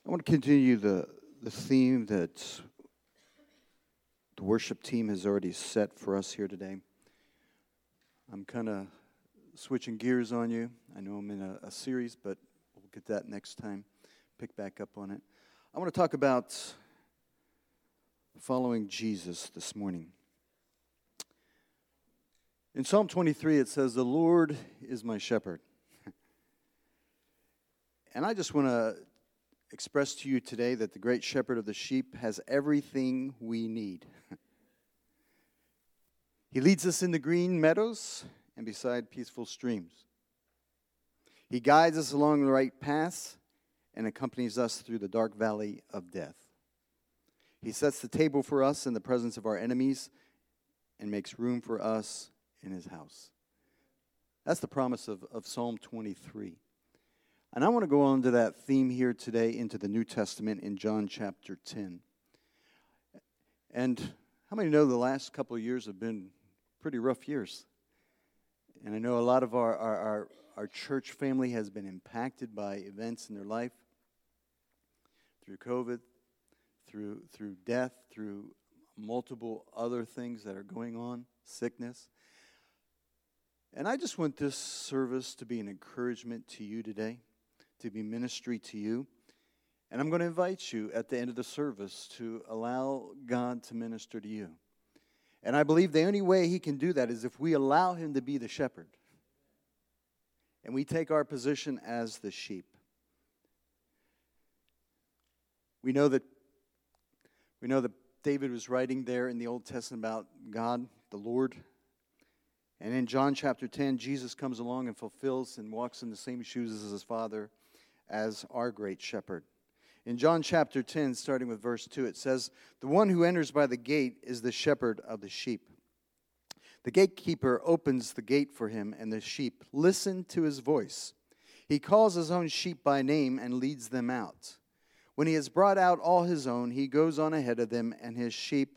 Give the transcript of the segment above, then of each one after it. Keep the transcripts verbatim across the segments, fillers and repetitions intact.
I want to continue the, the theme that the worship team has already set for us here today. I'm kind of switching gears on you. I know I'm in a, a series, but we'll get that next time. Pick back up on it. I want to talk about following Jesus this morning. In Psalm twenty-three, it says, "The Lord is my shepherd." And I just want to express to you today that the great shepherd of the sheep has everything we need. He leads us in the green meadows and beside peaceful streams. He guides us along the right paths and accompanies us through the dark valley of death. He sets the table for us in the presence of our enemies and makes room for us in his house. That's the promise of, of Psalm twenty-three. And I want to go on to that theme here today into the New Testament in John chapter ten. And how many know the last couple of years have been pretty rough years? And I know a lot of our, our, our, our church family has been impacted by events in their life through COVID, through through death, through multiple other things that are going on, sickness. And I just want this service to be an encouragement to you today, to be ministry to you. And I'm going to invite you at the end of the service to allow God to minister to you. And I believe the only way he can do that is if we allow him to be the shepherd. And we take our position as the sheep. We know that we know that David was writing there in the Old Testament about God, the Lord. And in John chapter ten, Jesus comes along and fulfills and walks in the same shoes as his Father, as our great shepherd. In John chapter ten, starting with verse two, it says, "The one who enters by the gate is the shepherd of the sheep. The gatekeeper opens the gate for him, and the sheep listen to his voice. He calls his own sheep by name and leads them out. When he has brought out all his own, he goes on ahead of them, and his sheep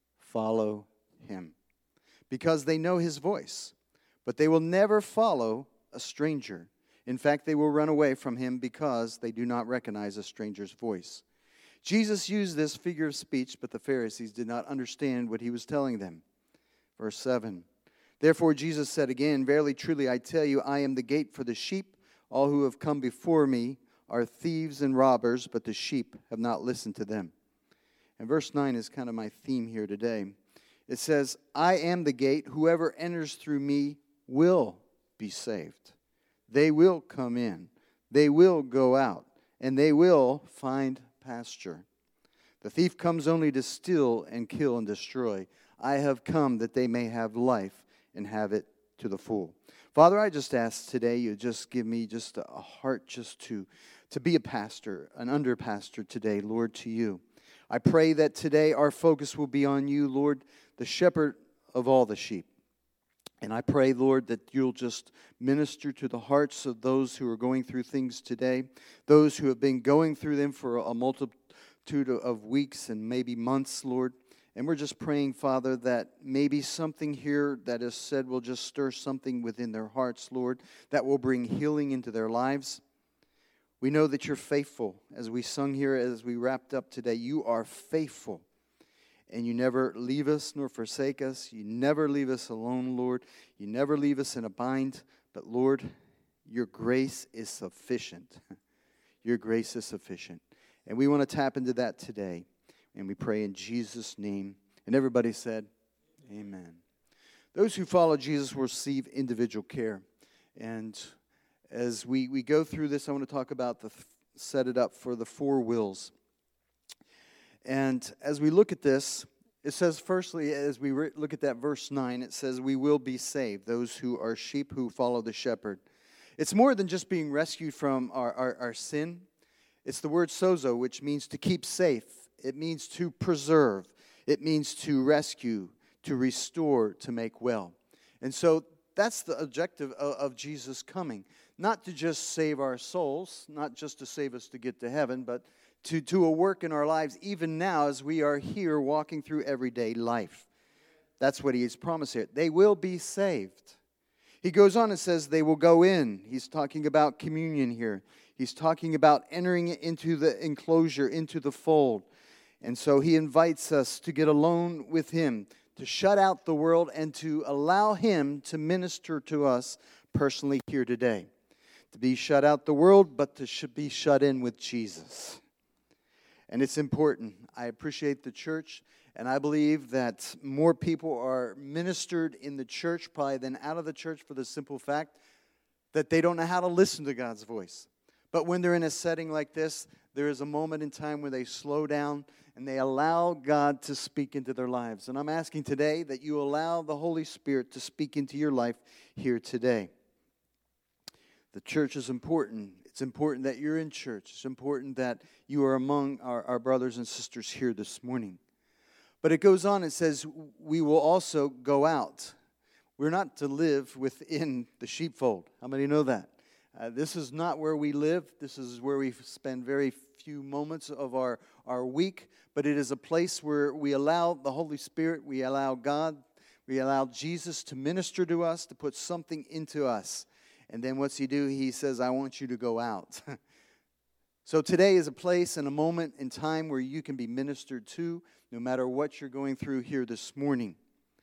follow him, because they know his voice. But they will never follow a stranger. In fact, they will run away from him because they do not recognize a stranger's voice." Jesus used this figure of speech, but the Pharisees did not understand what he was telling them. Verse seven, "Therefore Jesus said again, 'Verily, truly, I tell you, I am the gate for the sheep. All who have come before me are thieves and robbers, but the sheep have not listened to them.'" And verse nine is kind of my theme here today. It says, "I am the gate. Whoever enters through me will be saved. They will come in, they will go out, and they will find pasture. The thief comes only to steal and kill and destroy. I have come that they may have life and have it to the full." Father, I just ask today you just give me just a heart just to, to be a pastor, an under pastor today, Lord, to you. I pray that today our focus will be on you, Lord, the shepherd of all the sheep. And I pray, Lord, that you'll just minister to the hearts of those who are going through things today, those who have been going through them for a multitude of weeks and maybe months, Lord. And we're just praying, Father, that maybe something here that is said will just stir something within their hearts, Lord, that will bring healing into their lives. We know that you're faithful. As we sung here, as we wrapped up today, you are faithful. And you never leave us nor forsake us. You never leave us alone, Lord. You never leave us in a bind. But, Lord, your grace is sufficient. Your grace is sufficient. And we want to tap into that today. And we pray in Jesus' name. And everybody said, amen. Those who follow Jesus will receive individual care. And as we, we go through this, I want to talk about the set it up for the four wills. And as we look at this, it says, firstly, as we re- look at that verse nine, it says, we will be saved, those who are sheep who follow the shepherd. It's more than just being rescued from our, our, our sin. It's the word sozo, which means to keep safe. It means to preserve. It means to rescue, to restore, to make well. And so that's the objective of, of Jesus coming. Not to just save our souls, not just to save us to get to heaven, but to do a work in our lives even now as we are here walking through everyday life. That's what he has promised here. They will be saved. He goes on and says they will go in. He's talking about communion here. He's talking about entering into the enclosure, into the fold. And so he invites us to get alone with him, to shut out the world and to allow him to minister to us personally here today. To be shut out the world, but to should be shut in with Jesus. And it's important. I appreciate the church, and I believe that more people are ministered in the church probably than out of the church for the simple fact that they don't know how to listen to God's voice. But when they're in a setting like this, there is a moment in time where they slow down and they allow God to speak into their lives. And I'm asking today that you allow the Holy Spirit to speak into your life here today. The church is important. It's important that you're in church. It's important that you are among our, our brothers and sisters here this morning. But it goes on, it says, we will also go out. We're not to live within the sheepfold. How many know that? Uh, this is not where we live. This is where we spend very few moments of our, our week. But it is a place where we allow the Holy Spirit, we allow God, we allow Jesus to minister to us, to put something into us. And then what's he do? He says, I want you to go out. So today is a place and a moment in time where you can be ministered to, no matter what you're going through here this morning.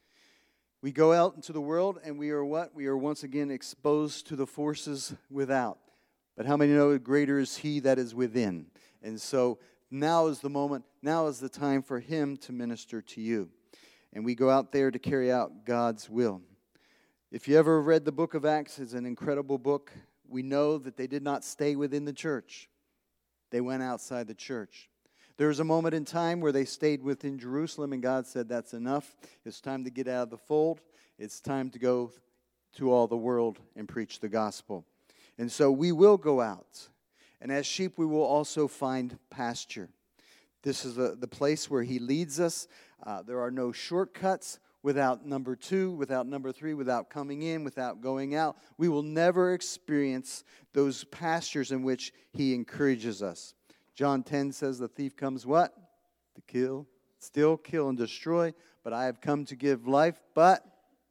We go out into the world and we are what? We are once again exposed to the forces without. But how many know greater is he that is within? And so now is the moment, now is the time for him to minister to you. And we go out there to carry out God's will. If you ever read the book of Acts, it's an incredible book. We know that they did not stay within the church. They went outside the church. There was a moment in time where they stayed within Jerusalem, and God said, that's enough. It's time to get out of the fold. It's time to go to all the world and preach the gospel. And so we will go out. And as sheep, we will also find pasture. This is the, the place where he leads us. Uh, there are no shortcuts. Without number two, without number three, without coming in, without going out, we will never experience those pastures in which he encourages us. John ten says the thief comes what? To kill, steal, kill, and destroy. But I have come to give life, but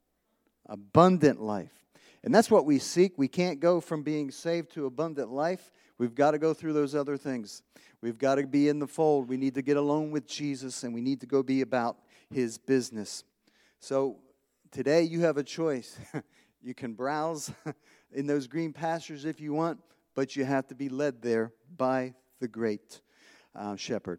abundant life. And that's what we seek. We can't go from being saved to abundant life. We've got to go through those other things. We've got to be in the fold. We need to get alone with Jesus, and we need to go be about his business. So today you have a choice. You can browse in those green pastures if you want, but you have to be led there by the great uh, shepherd.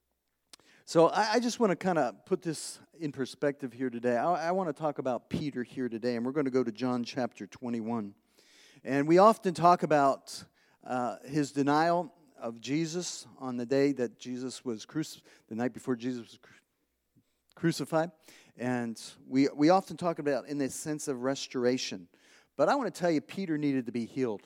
So I, I just want to kind of put this in perspective here today. I, I want to talk about Peter here today, and we're going to go to John chapter twenty-one. And we often talk about uh, his denial of Jesus on the day that Jesus was crucified, the night before Jesus was cru- crucified. And we we often talk about in this sense of restoration. But I want to tell you, Peter needed to be healed.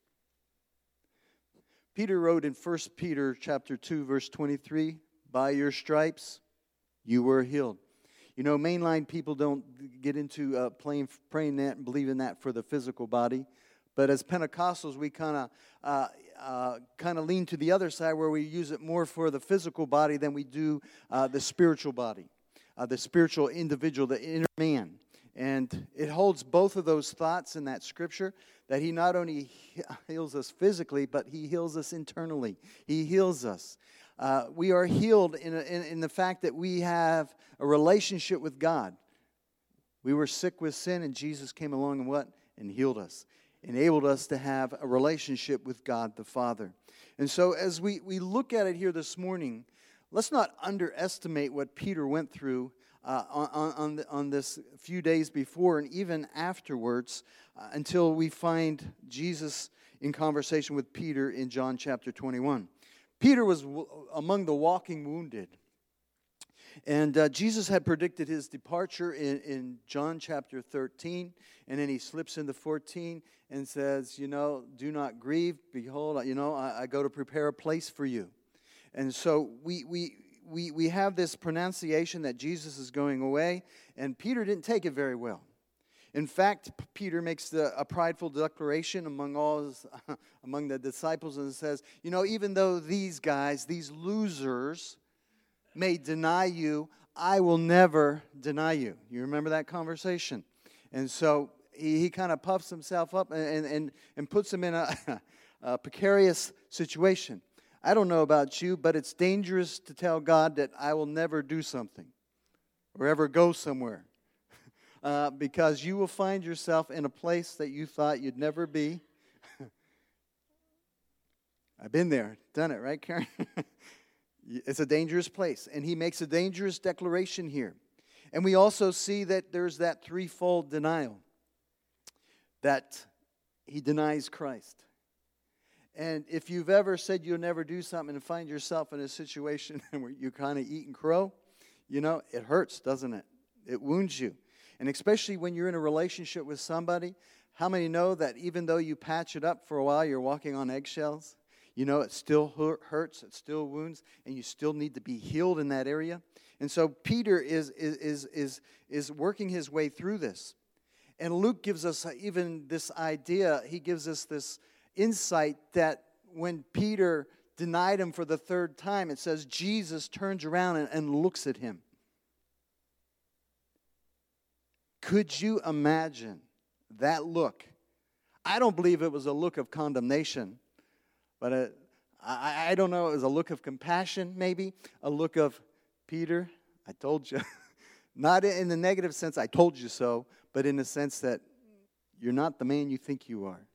Peter wrote in First Peter chapter two, verse twenty-three, by your stripes you were healed. You know, mainline people don't get into uh, playing, praying that and believing that for the physical body. But as Pentecostals, we kind of uh, uh, kind of lean to the other side where we use it more for the physical body than we do uh, the spiritual body. Uh, the spiritual individual, the inner man. And it holds both of those thoughts in that scripture, that he not only heals us physically, but he heals us internally. He heals us. Uh, we are healed in, a, in, in the fact that we have a relationship with God. We were sick with sin, and Jesus came along and what? And healed us. Enabled us to have a relationship with God the Father. And so as we, we look at it here this morning, let's not underestimate what Peter went through uh, on, on, on this few days before and even afterwards uh, until we find Jesus in conversation with Peter in John chapter twenty-one. Peter was w- among the walking wounded. And uh, Jesus had predicted his departure in, in John chapter thirteen. And then he slips into fourteen and says, you know, do not grieve. Behold, you know, I, I go to prepare a place for you. And so we we we we have this pronunciation that Jesus is going away, and Peter didn't take it very well. In fact, Peter makes the, a prideful declaration among all his, among the disciples, and says, you know, even though these guys, these losers, may deny you, I will never deny you. You remember that conversation? And so he, he kind of puffs himself up and and and puts him in a. uh, precarious situation. I don't know about you, but it's dangerous to tell God that I will never do something or ever go somewhere. Uh, because you will find yourself in a place that you thought you'd never be. I've been there, done it, right, Karen? It's a dangerous place. And he makes a dangerous declaration here. And we also see that there's that threefold denial. That he denies Christ. And if you've ever said you'll never do something and find yourself in a situation where you kind of eat and crow, you know, it hurts, doesn't it? It wounds you. And especially when you're in a relationship with somebody, how many know that even though you patch it up for a while, you're walking on eggshells? You know, it still hurts, it still wounds, and you still need to be healed in that area. And so Peter is is is is, is working his way through this. And Luke gives us even this idea, he gives us this insight that when Peter denied him for the third time, it says Jesus turns around and, and looks at him. Could you imagine that look? I don't believe it was a look of condemnation, but a, I, I don't know, it was a look of compassion maybe, a look of, Peter, I told you. Not in the negative sense, I told you so, but in the sense that you're not the man you think you are.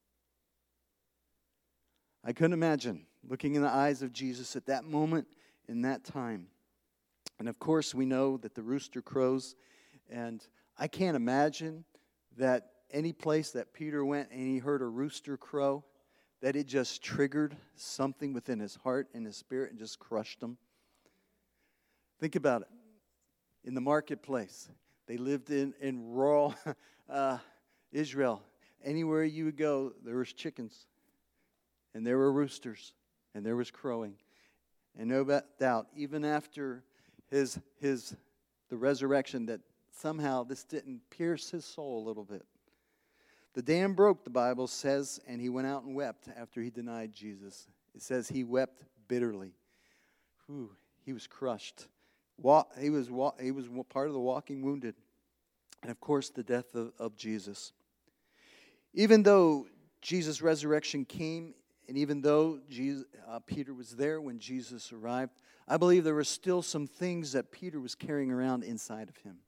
I couldn't imagine looking in the eyes of Jesus at that moment, in that time. And of course, we know that the rooster crows, and I can't imagine that any place that Peter went and he heard a rooster crow, that it just triggered something within his heart and his spirit and just crushed him. Think about it. In the marketplace, they lived in, in rural uh, Israel. Anywhere you would go, there was chickens, and there were roosters, and there was crowing. And no doubt, even after his his the resurrection, that somehow this didn't pierce his soul a little bit. The dam broke, the Bible says, and he went out and wept after he denied Jesus. It says he wept bitterly. Whew, he was crushed. He was he was part of the walking wounded. And of course, the death of, of Jesus. Even though Jesus' resurrection came, and even though Jesus, uh, Peter was there when Jesus arrived, I believe there were still some things that Peter was carrying around inside of him.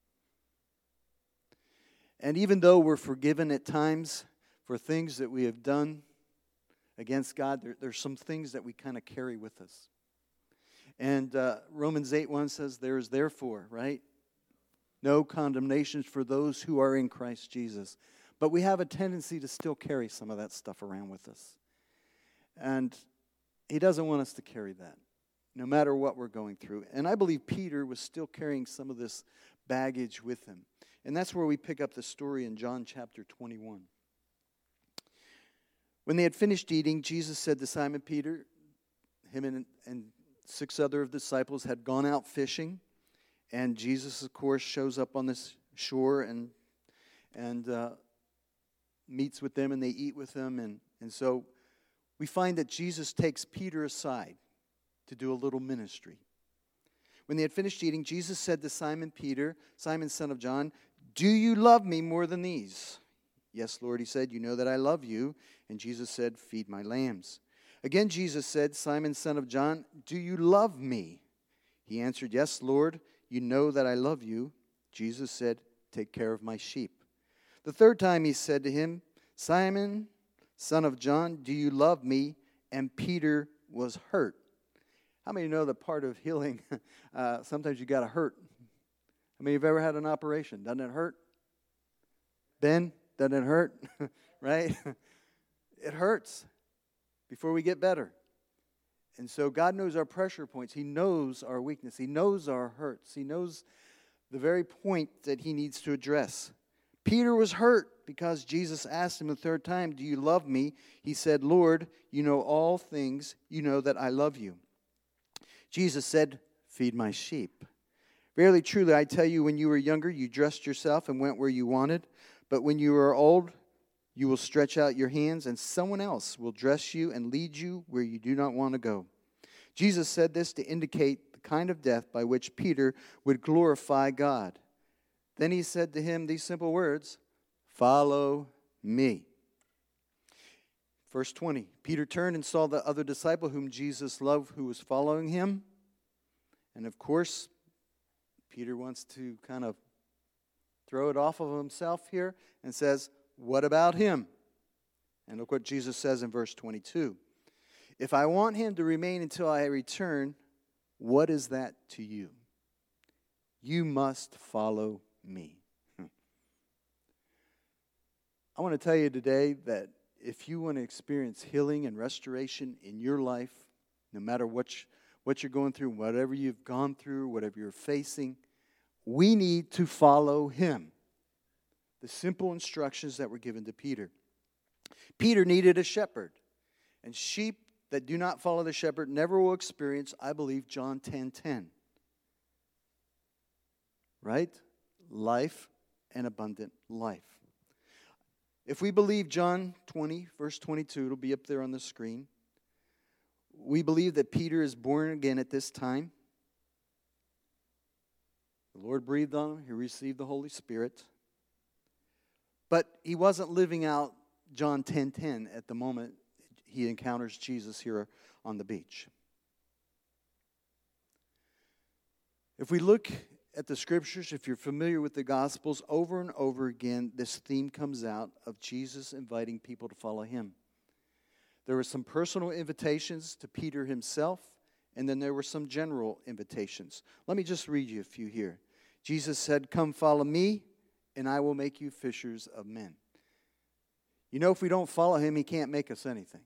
And even though we're forgiven at times for things that we have done against God, there, there's some things that we kind of carry with us. And uh, Romans eight one says, there is therefore, right, no condemnation for those who are in Christ Jesus. But we have a tendency to still carry some of that stuff around with us. And he doesn't want us to carry that, no matter what we're going through. And I believe Peter was still carrying some of this baggage with him. And that's where we pick up the story in John chapter twenty-one. When they had finished eating, Jesus said to Simon Peter, him and, and six other of the disciples had gone out fishing. And Jesus, of course, shows up on this shore and and uh, meets with them, and they eat with them. And, and so we find that Jesus takes Peter aside to do a little ministry. When they had finished eating, Jesus said to Simon Peter, Simon, son of John, do you love me more than these? Yes, Lord, he said, you know that I love you. And Jesus said, feed my lambs. Again, Jesus said, Simon, son of John, do you love me? He answered, yes, Lord, you know that I love you. Jesus said, take care of my sheep. The third time he said to him, Simon, son of John, do you love me? And Peter was hurt. How many know that part of healing, uh, sometimes you got to hurt? I mean, you've ever had an operation? Doesn't it hurt? Ben, doesn't it hurt? Right? It hurts before we get better. And so God knows our pressure points. He knows our weakness. He knows our hurts. He knows the very point that he needs to address. Peter was hurt because Jesus asked him the third time, do you love me? He said, Lord, you know all things. You know that I love you. Jesus said, feed my sheep. Verily, truly, I tell you, when you were younger, you dressed yourself and went where you wanted. But when you are old, you will stretch out your hands, and someone else will dress you and lead you where you do not want to go. Jesus said this to indicate the kind of death by which Peter would glorify God. Then he said to him these simple words, follow me. Verse twenty, Peter turned and saw the other disciple whom Jesus loved, who was following him. And of course, Peter wants to kind of throw it off of himself here and says, what about him? And look what Jesus says in verse twenty-two. If I want him to remain until I return, what is that to you? You must follow me. I want to tell you today that if you want to experience healing and restoration in your life, no matter what, you, what you're going through, whatever you've gone through, whatever you're facing, we need to follow him. The simple instructions that were given to Peter. Peter needed a shepherd. And sheep that do not follow the shepherd never will experience, I believe, John ten ten. Right? Life and abundant life. If we believe John twenty, verse twenty-two, it'll be up there on the screen. We believe that Peter is born again at this time. The Lord breathed on him. He received the Holy Spirit. But he wasn't living out John ten ten at the moment he encounters Jesus here on the beach. If we look at the Scriptures, if you're familiar with the Gospels, over and over again, this theme comes out of Jesus inviting people to follow him. There were some personal invitations to Peter himself, and then there were some general invitations. Let me just read you a few here. Jesus said, "Come follow me, and I will make you fishers of men." You know, if we don't follow him, he can't make us anything.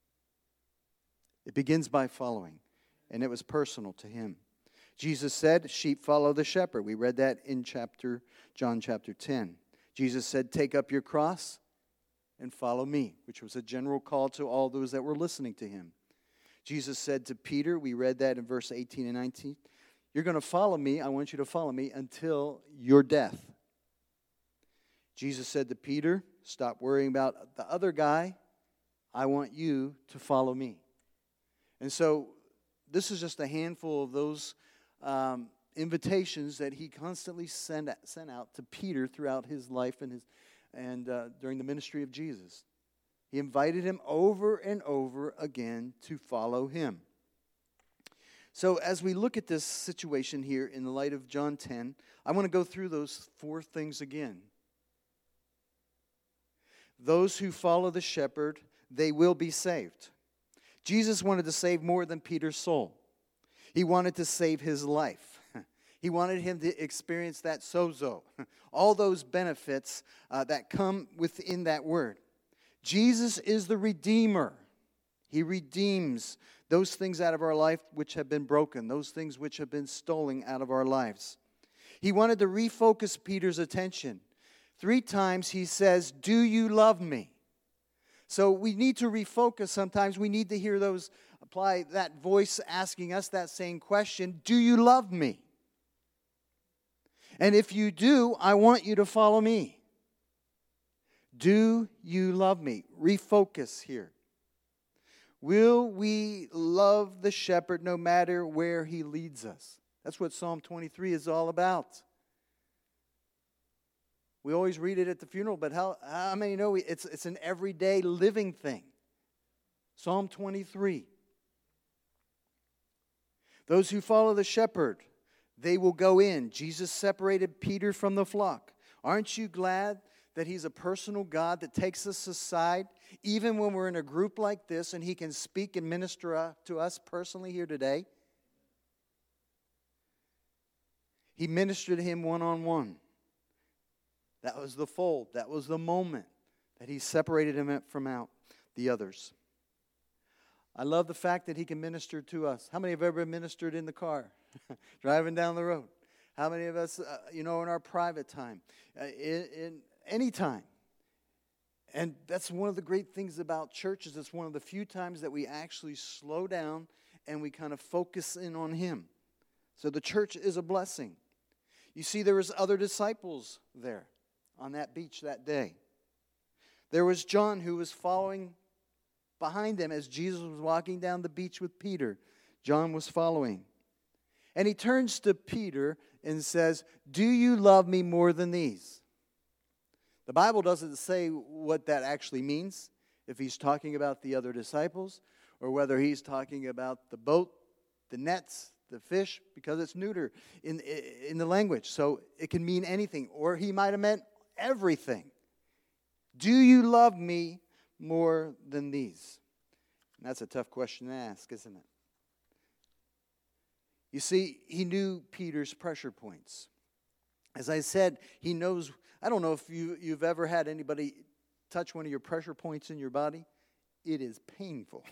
It begins by following, and it was personal to him. Jesus said, "Sheep follow the shepherd." We read that in chapter John chapter ten. Jesus said, "Take up your cross and follow me," which was a general call to all those that were listening to him. Jesus said to Peter, we read that in verse eighteen and nineteen, "You're going to follow me. I want you to follow me until your death." Jesus said to Peter, "Stop worrying about the other guy. I want you to follow me." And so this is just a handful of those um, invitations that he constantly sent, sent out to Peter throughout his life and, his, and uh, during the ministry of Jesus. He invited him over and over again to follow him. So as we look at this situation here in the light of John ten, I want to go through those four things again. Those who follow the shepherd, they will be saved. Jesus wanted to save more than Peter's soul. He wanted to save his life. He wanted him to experience that sozo, all those benefits uh, that come within that word. Jesus is the Redeemer. He redeems those things out of our life which have been broken, those things which have been stolen out of our lives. He wanted to refocus Peter's attention. Three times he says, "Do you love me?" So we need to refocus sometimes. We need to hear those, apply that voice asking us that same question, "Do you love me?" And if you do, I want you to follow me. Do you love me? Refocus here. Will we love the shepherd no matter where he leads us? That's what Psalm twenty-three is all about. We always read it at the funeral, but how, how many know we, it's, it's an everyday living thing? Psalm twenty-three. Those who follow the shepherd, they will go in. Jesus separated Peter from the flock. Aren't you glad that he's a personal God that takes us aside, even when we're in a group like this, and he can speak and minister to us personally here today? He ministered to him one-on-one. That was the fold. That was the moment that he separated him from out the others. I love the fact that he can minister to us. How many have ever ministered in the car, driving down the road? How many of us, uh, you know, in our private time, uh, in, in any time? And that's one of the great things about churches. It's one of the few times that we actually slow down and we kind of focus in on him. So the church is a blessing. You see, there was other disciples there on that beach that day. There was John who was following behind them as Jesus was walking down the beach with Peter. John was following. And he turns to Peter and says, "Do you love me more than these?" The Bible doesn't say what that actually means. if he's talking about the other disciples, or whether he's talking about the boat, the nets, the fish, because it's neuter in, in the language. So it can mean anything. Or he might have meant everything. Do you love me more than these? And that's a tough question to ask, isn't it? You see, he knew Peter's pressure points. As I said, he knows, I don't know if you, you've ever had anybody touch one of your pressure points in your body. It is painful.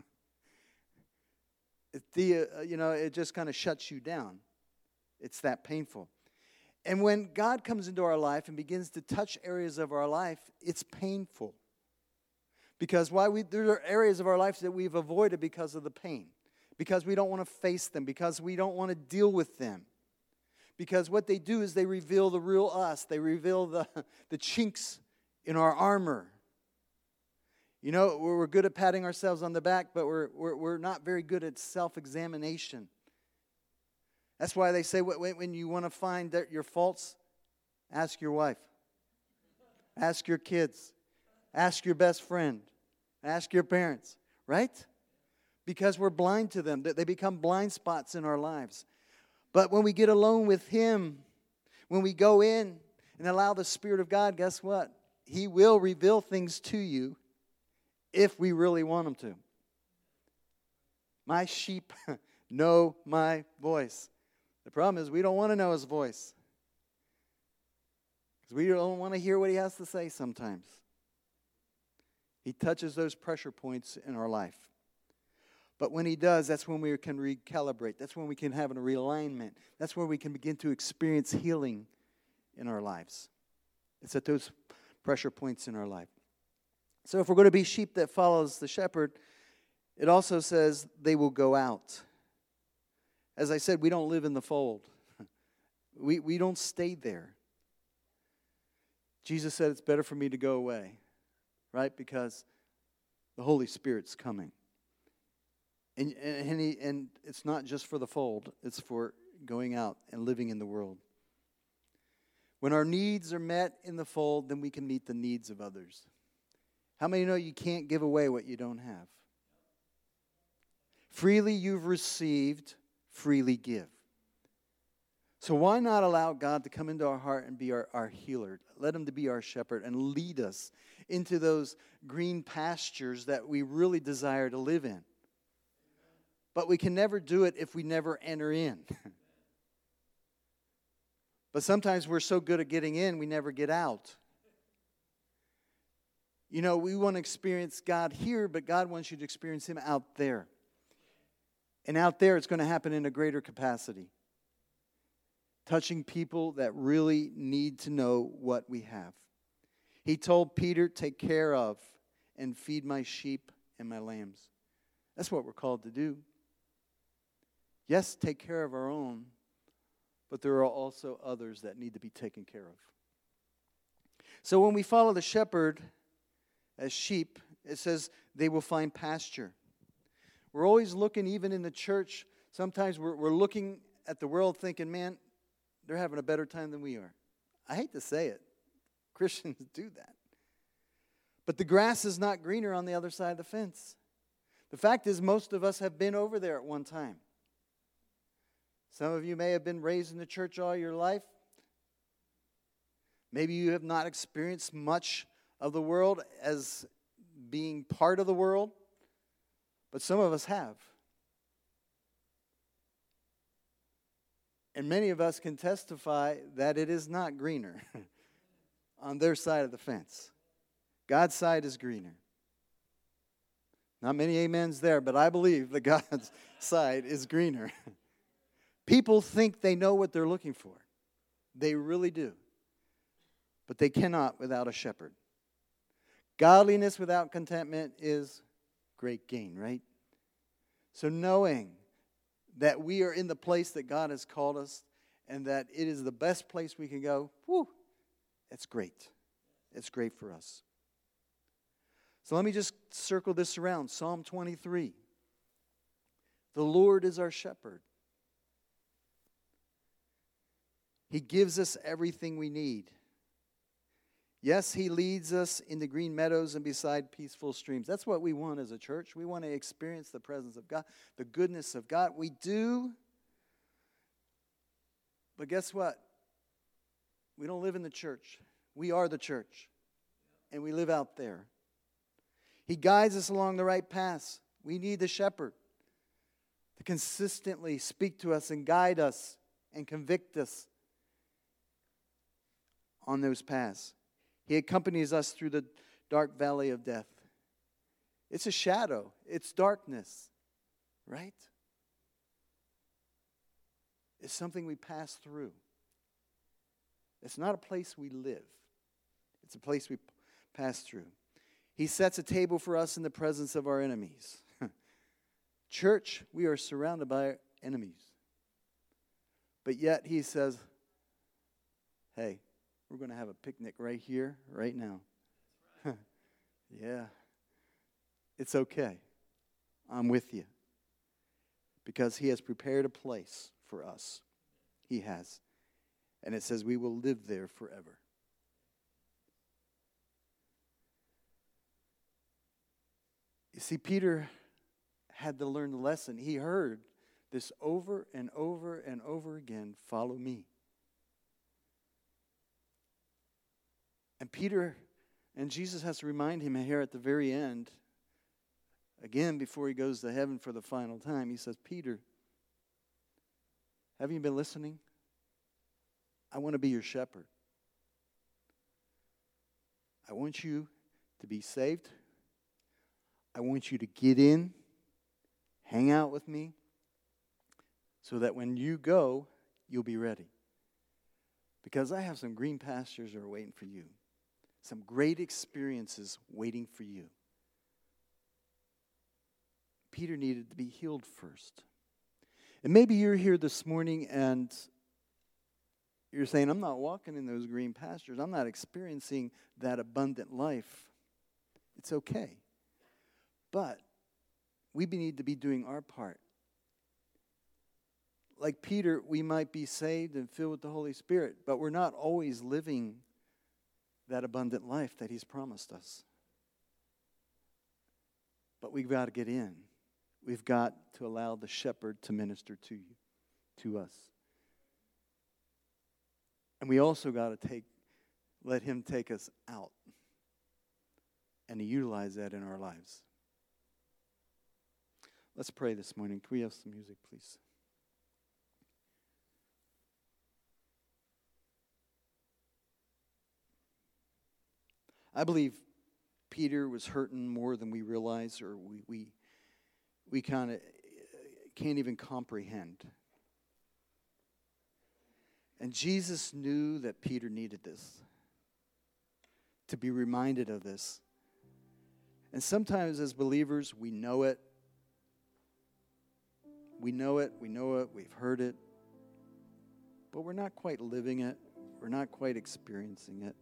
it, the, uh, you know, it just kind of shuts you down. It's that painful. And when God comes into our life and begins to touch areas of our life, it's painful. Because why we there are areas of our life that we've avoided because of the pain. Because we don't want to face them. Because we don't want to deal with them. Because what they do is they reveal the real us. They reveal the, the chinks in our armor. You know, we're good at patting ourselves on the back, but we're, we're, we're not very good at self-examination. That's why they say when you want to find your faults, ask your wife. Ask your kids. Ask your best friend. Ask your parents. Right? Because we're blind to them. They become blind spots in our lives. But when we get alone with Him, when we go in and allow the Spirit of God, guess what? He will reveal things to you if we really want Him to. My sheep know my voice. The problem is we don't want to know His voice. Because we don't want to hear what He has to say sometimes. He touches those pressure points in our life. But when He does, that's when we can recalibrate. That's when we can have a realignment. That's where we can begin to experience healing in our lives. It's at those pressure points in our life. So if we're going to be sheep that follows the shepherd, it also says they will go out. As I said, we don't live in the fold. We, we don't stay there. Jesus said it's better for me to go away, right? Because the Holy Spirit's coming. And, and, he, and it's not just for the fold. It's for going out and living in the world. When our needs are met in the fold, then we can meet the needs of others. How many know you can't give away what you don't have? Freely you've received, freely give. So why not allow God to come into our heart and be our, our healer? Let Him to be our shepherd and lead us into those green pastures that we really desire to live in. But we can never do it if we never enter in. But sometimes we're so good at getting in, we never get out. You know, we want to experience God here, but God wants you to experience Him out there. And out there, it's going to happen in a greater capacity. Touching people that really need to know what we have. He told Peter, take care of and feed my sheep and my lambs. That's what we're called to do. Yes, take care of our own, but there are also others that need to be taken care of. So when we follow the shepherd as sheep, it says they will find pasture. We're always looking, even in the church, sometimes we're, we're looking at the world thinking, man, they're having a better time than we are. I hate to say it. Christians do that. But the grass is not greener on the other side of the fence. The fact is, most of us have been over there at one time. Some of you may have been raised in the church all your life. Maybe you have not experienced much of the world as being part of the world, but some of us have. And many of us can testify that it is not greener on their side of the fence. God's side is greener. Not many amens there, but I believe that God's side is greener. People think they know what they're looking for. They really do. But they cannot without a shepherd. Godliness without contentment is great gain, right? So knowing that we are in the place that God has called us and that it is the best place we can go, whew, it's great. It's great for us. So let me just circle this around. Psalm twenty-three. The Lord is our shepherd. He gives us everything we need. Yes, he leads us into green meadows and beside peaceful streams. That's what we want as a church. We want to experience the presence of God, the goodness of God. We do. But guess what? We don't live in the church. We are the church. And we live out there. He guides us along the right paths. We need the shepherd to consistently speak to us and guide us and convict us on those paths. He accompanies us through the dark valley of death. It's a shadow. It's darkness, right? It's something we pass through. It's not a place we live. It's a place we pass through. He sets a table for us in the presence of our enemies. Church, we are surrounded by enemies. But yet he says, hey, we're going to have a picnic right here, right now. Yeah. It's okay. I'm with you. Because he has prepared a place for us. He has. And it says we will live there forever. You see, Peter had to learn the lesson. He heard this over and over and over again, follow me. And Peter, and Jesus has to remind him here at the very end, again before he goes to heaven for the final time, he says, Peter, have you been listening? I want to be your shepherd. I want you to be saved. I want you to get in, hang out with me, so that when you go, you'll be ready. Because I have some green pastures that are waiting for you. Some great experiences waiting for you. Peter needed to be healed first. And maybe you're here this morning and you're saying, I'm not walking in those green pastures. I'm not experiencing that abundant life. It's okay. But we need to be doing our part. Like Peter, we might be saved and filled with the Holy Spirit, but we're not always living that abundant life that he's promised us. But we've got to get in. We've got to allow the shepherd to minister to you, to us. And we also got to take, let him take us out and to utilize that in our lives. Let's pray this morning. Can we have some music, please? I believe Peter was hurting more than we realize, or we we, we kind of can't even comprehend. And Jesus knew that Peter needed this, to be reminded of this. And sometimes as believers, we know it. We know it, we know it, we've heard it. But we're not quite living it. We're not quite experiencing it.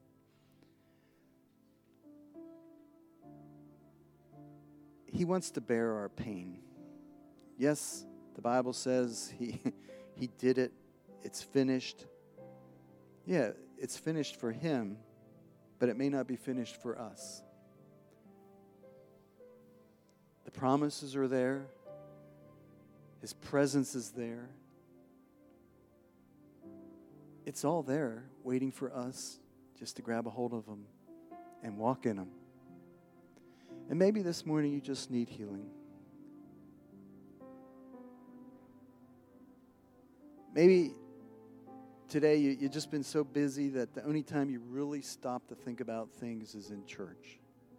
He wants to bear our pain. Yes, the Bible says he, he did it. It's finished. Yeah, it's finished for him, but it may not be finished for us. The promises are there. His presence is there. It's all there waiting for us just to grab a hold of them and walk in them. And maybe this morning you just need healing. Maybe today you, you've just been so busy that the only time you really stop to think about things is in church.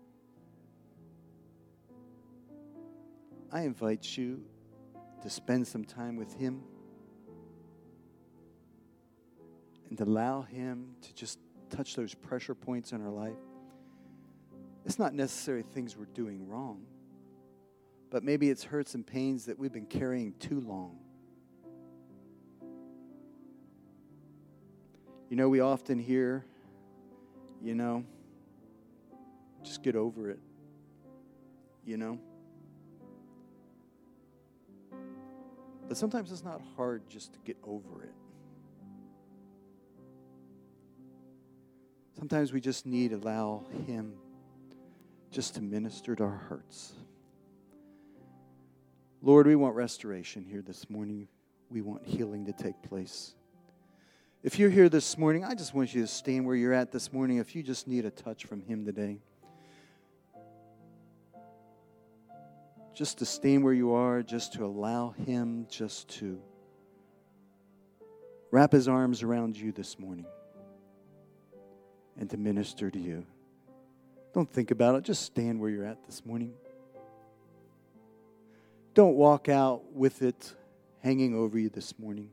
I invite you to spend some time with him and to allow him to just touch those pressure points in our life. It's not necessarily things we're doing wrong, but maybe it's hurts and pains that we've been carrying too long. You know, we often hear, you know, just get over it, you know. But sometimes it's not hard just to get over it. Sometimes we just need to allow Him just to minister to our hearts. Lord, we want restoration here this morning. We want healing to take place. If you're here this morning, I just want you to stand where you're at this morning. If you just need a touch from Him today, just to stand where you are, just to allow Him just to wrap His arms around you this morning and to minister to you. Don't think about it. Just stand where you're at this morning. Don't walk out with it hanging over you this morning.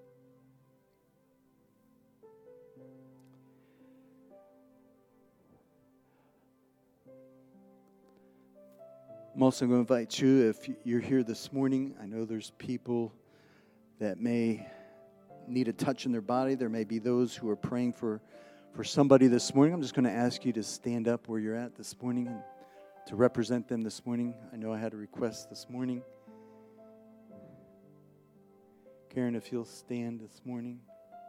I'm also going to invite you, if you're here this morning, I know there's people that may need a touch in their body. There may be those who are praying for, for somebody this morning. I'm just going to ask you to stand up where you're at this morning and to represent them this morning. I know I had a request this morning. Karen, if you'll stand this morning.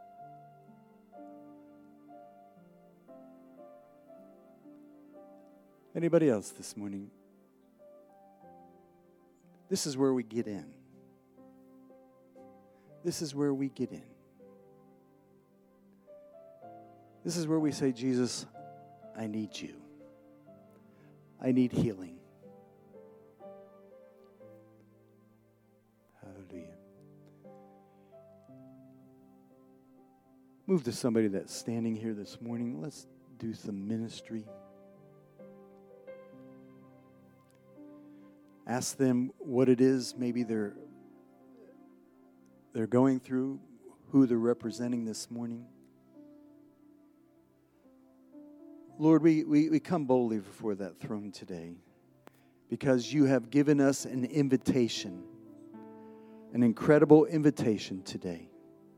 Anybody else this morning? This is where we get in. This is where we get in. This is where we say, Jesus, I need you. I need healing. Hallelujah. Move to somebody that's standing here this morning. Let's do some ministry. Ask them what it is maybe they're they're going through, who they're representing this morning. Lord, we, we, we come boldly before that throne today because you have given us an invitation, an incredible invitation today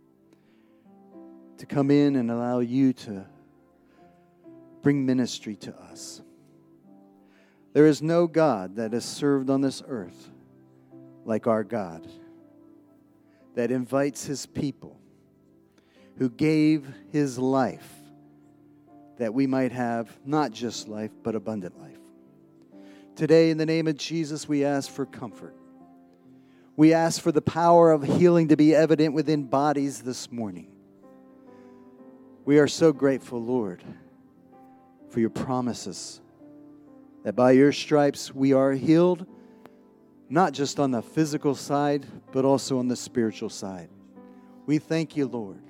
to come in and allow you to bring ministry to us. There is no God that is served on this earth like our God, that invites His people, who gave His life that we might have not just life, but abundant life. Today, in the name of Jesus, we ask for comfort. We ask for the power of healing to be evident within bodies this morning. We are so grateful, Lord, for your promises, that by your stripes we are healed, not just on the physical side, but also on the spiritual side. We thank you, Lord.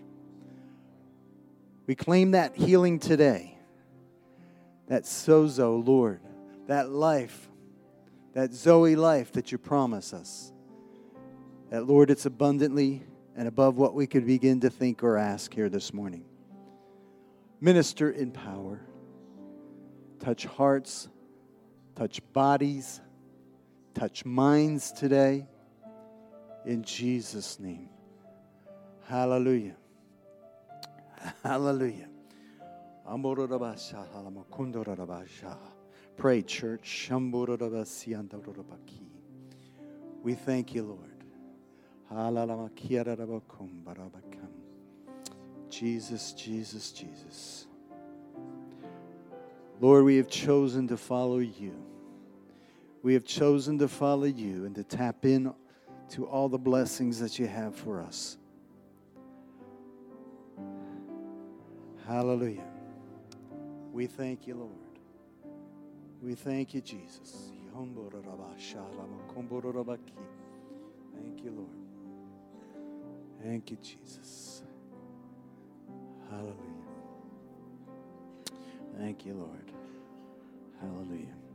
We claim that healing today, that sozo, Lord, that life, that Zoe life that you promise us. That, Lord, it's abundantly and above what we could begin to think or ask here this morning. Minister in power. Touch hearts. Touch bodies, touch minds today, in Jesus' name. Hallelujah. Hallelujah. Pray, church. We thank you, Lord. Jesus, Jesus, Jesus. Lord, we have chosen to follow you. We have chosen to follow you and to tap in to all the blessings that you have for us. Hallelujah. We thank you, Lord. We thank you, Jesus. Thank you, Lord. Thank you, Jesus. Hallelujah. Thank you, Lord. Hallelujah.